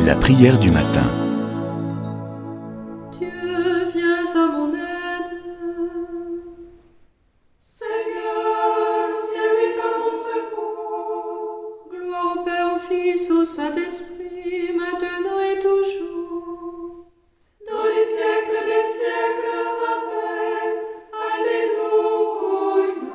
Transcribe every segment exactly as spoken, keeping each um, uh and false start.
La prière du matin. Dieu, viens à mon aide. Seigneur, viens vite à mon secours. Gloire au Père, au Fils, au Saint-Esprit, maintenant et toujours. Dans les siècles des siècles, Amen. Alléluia.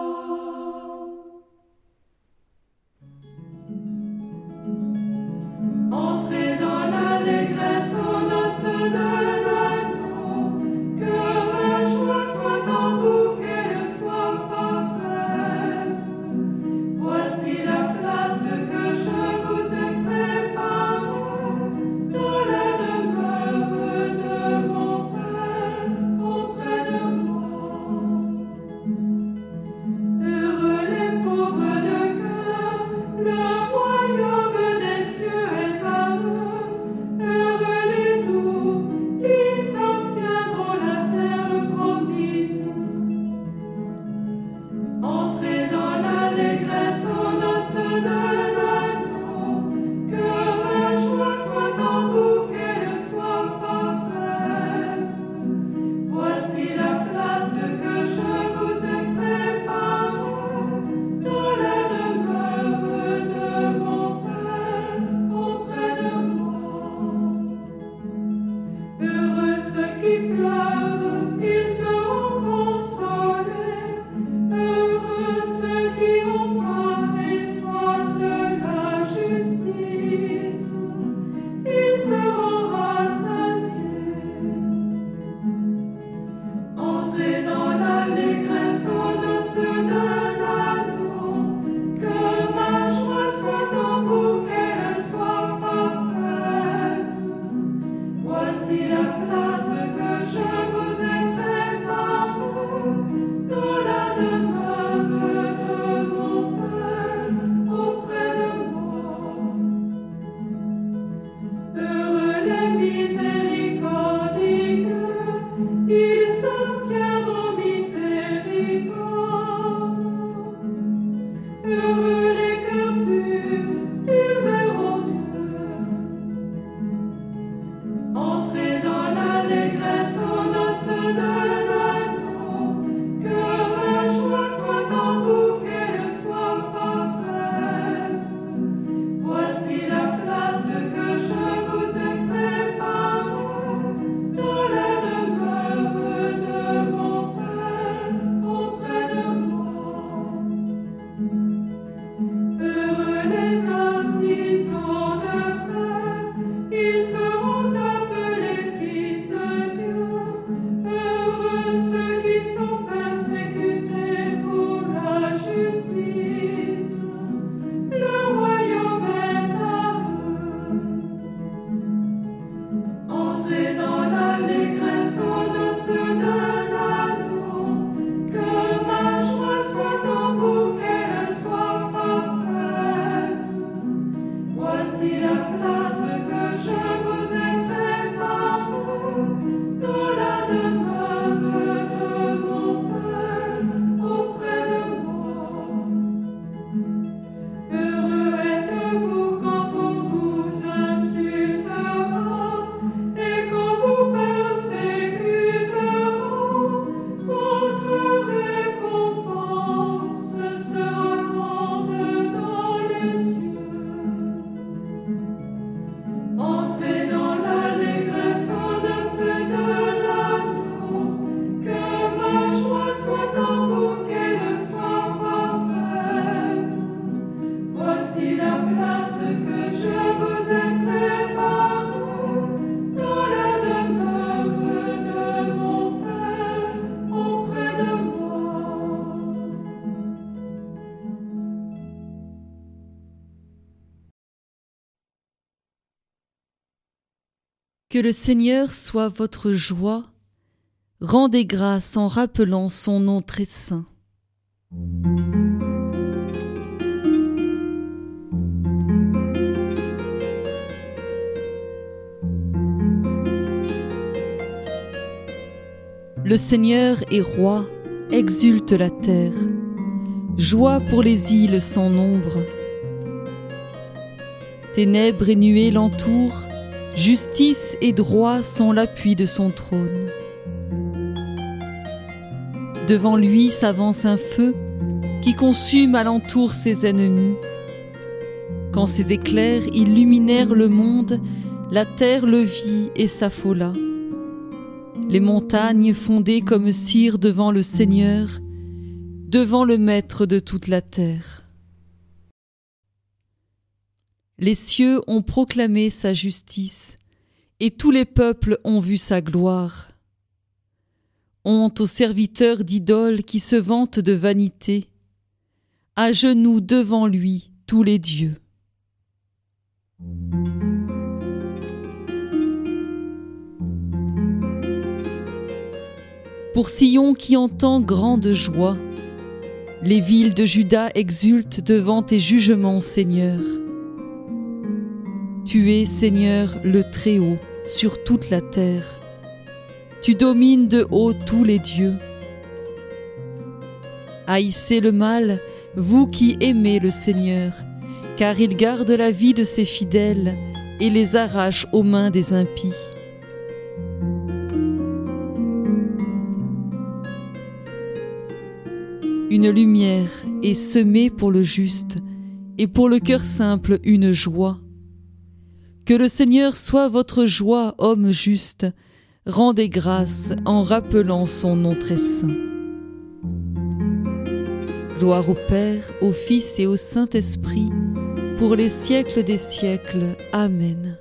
Entrez dans l'allégresse aux noces de l'agneau, que ma joie soit en vous, qu'elle soit parfaite. Voici la place que je vous ai préparée, dans la demeure de mon Père, auprès de moi. Heureux les pauvres de cœur, le royaume des cieux est à eux. Heureux les doux, ils obtiendront la terre promise. Entrez dans l'allégresse aux noces de l'agneau, que ma joie soit en vous, qu'elle soit parfaite. Voici la place que je vous ai préparée, dans la demeure de mon Père, auprès de moi. Heureux ceux qui pleurent, ils seront consolés. Heureux ceux qui ont faim et soif de la justice, ils seront rassasiés. Entrez dans l'allégresse aux noces de l'agneau, que ma joie soit en vous, qu'elle soit parfaite. Voici la place que je vous ai préparée, dans la demeure de mon Père, auprès de moi. Heureux les miséricordieux, ils obtiendront miséricorde. Heureux les cœurs purs, ils verront Dieu. Entrez dans l'allégresse aux noces de l'agneau, que ma joie soit en vous, qu'elle soit parfaite. Voici la place que je vous ai préparée, dans la demeure de mon Père, auprès de moi. Heureux les artisans de paix, ils seront appelés fils de Dieu. Heureux ceux qui sont persécutés pour la justice, le royaume est à eux. Entrez dans l'allégresse aux noces de l'agneau, que ma joie soit en vous, qu'elle soit parfaite. Voici la place que je vous ai préparée, dans la demeure de mon Père, auprès de moi. Heureux êtes-vous quand on vous insultera et qu'on vous persécutera. Votre récompense sera grande dans les cieux. Entrez dans l'allégresse aux noces de l'agneau, que ma joie soit en vous, qu'elle soit parfaite. Voici la place que je vous ai préparée, dans la demeure de mon Père, auprès de moi. Que le Seigneur soit votre joie, rendez grâce en rappelant son nom très saint. Le Seigneur est roi, exulte la terre. Joie pour les îles sans nombre. Ténèbres et nuées l'entourent, justice et droit sont l'appui de son trône. Devant lui s'avance un feu qui consume alentour ses ennemis. Quand ses éclairs illuminèrent le monde, la terre le vit et s'affola. Les montagnes fondaient comme cire devant le Seigneur, devant le Maître de toute la terre. Les cieux ont proclamé sa justice, et tous les peuples ont vu sa gloire. Honte aux serviteurs d'idoles qui se vantent de vanité, à genoux devant lui tous les dieux. Pour Sion qui entend grande joie, les villes de Juda exultent devant tes jugements, Seigneur. Tu es, Seigneur, le Très-Haut sur toute la terre. Tu domines de haut tous les dieux. Haïssez le mal, vous qui aimez le Seigneur, car il garde la vie de ses fidèles et les arrache aux mains des impies. Une lumière est semée pour le juste, et pour le cœur simple une joie. Que le Seigneur soit votre joie, homme juste, rendez grâce en rappelant son nom très saint. Gloire au Père, au Fils et au Saint-Esprit, pour les siècles des siècles. Amen.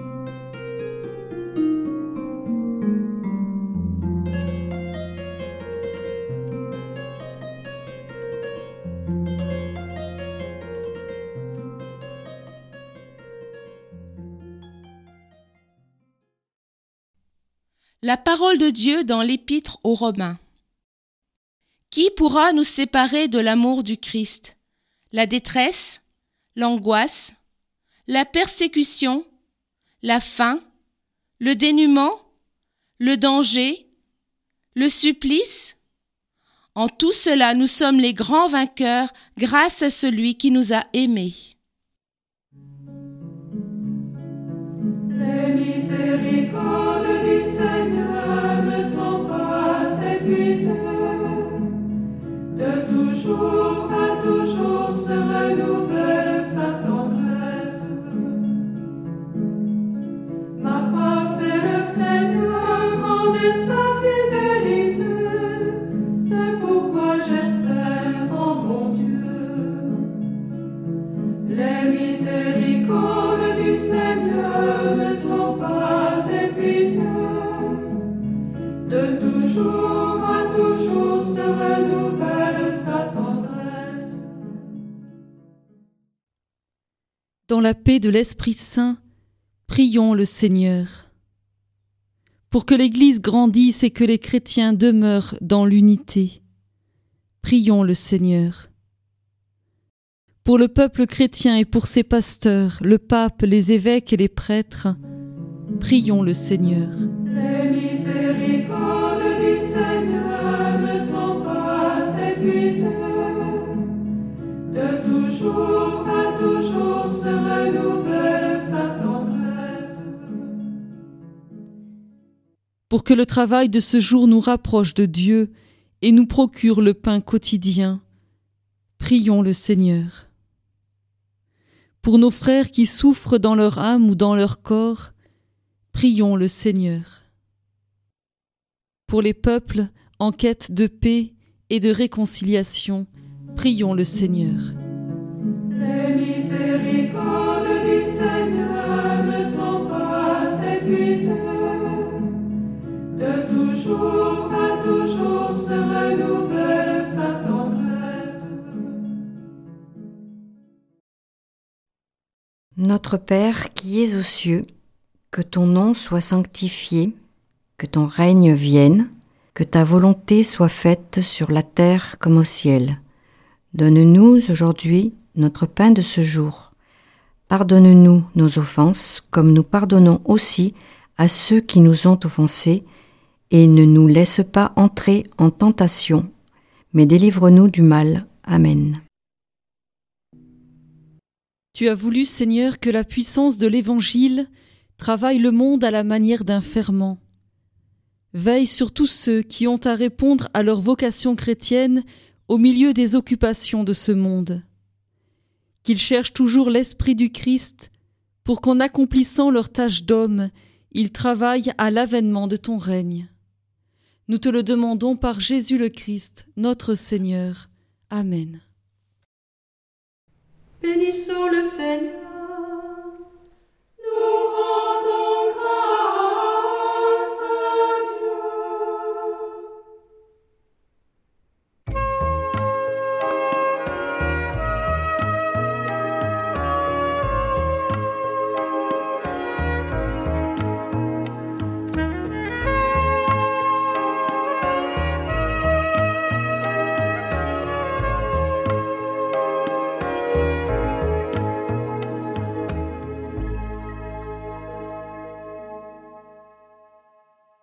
La parole de Dieu dans l'Épître aux Romains. Qui pourra nous séparer de l'amour du Christ? La détresse, l'angoisse, la persécution, la faim, le dénuement, le danger, le supplice? En tout cela, nous sommes les grands vainqueurs grâce à celui qui nous a aimés. Les miséricordes du Seigneur ne sont pas épuisées. De toujours à toujours se renouvelle sa tendresse. Ma pensée, le Seigneur, rendait sa fidélité. C'est pourquoi j'espère en mon Dieu. Les miséricordes du Seigneur ne sont pas épuisées. De toujours à toujours se renouvelle sa tendresse. Dans la paix de l'Esprit Saint, prions le Seigneur. Pour que l'Église grandisse et que les chrétiens demeurent dans l'unité, prions le Seigneur. Pour le peuple chrétien et pour ses pasteurs, le pape, les évêques et les prêtres, prions le Seigneur. Les miséricordes du Seigneur ne sont pas épuisées. De toujours à toujours se renouvelle sa tendresse. Pour que le travail de ce jour nous rapproche de Dieu et nous procure le pain quotidien, prions le Seigneur. Pour nos frères qui souffrent dans leur âme ou dans leur corps, prions le Seigneur. Pour les peuples en quête de paix et de réconciliation, prions le Seigneur. Les miséricordes du Seigneur ne sont pas épuisées. De toujours à toujours se renouvelle sa tendresse. Notre Père qui es aux cieux, que ton nom soit sanctifié, que ton règne vienne, que ta volonté soit faite sur la terre comme au ciel. Donne-nous aujourd'hui notre pain de ce jour. Pardonne-nous nos offenses, comme nous pardonnons aussi à ceux qui nous ont offensés, et ne nous laisse pas entrer en tentation, mais délivre-nous du mal. Amen. Tu as voulu, Seigneur, que la puissance de l'Évangile travaille le monde à la manière d'un ferment. Veille sur tous ceux qui ont à répondre à leur vocation chrétienne au milieu des occupations de ce monde. Qu'ils cherchent toujours l'Esprit du Christ pour qu'en accomplissant leur tâche d'homme, ils travaillent à l'avènement de ton règne. Nous te le demandons par Jésus le Christ, notre Seigneur. Amen. Bénissons le Seigneur.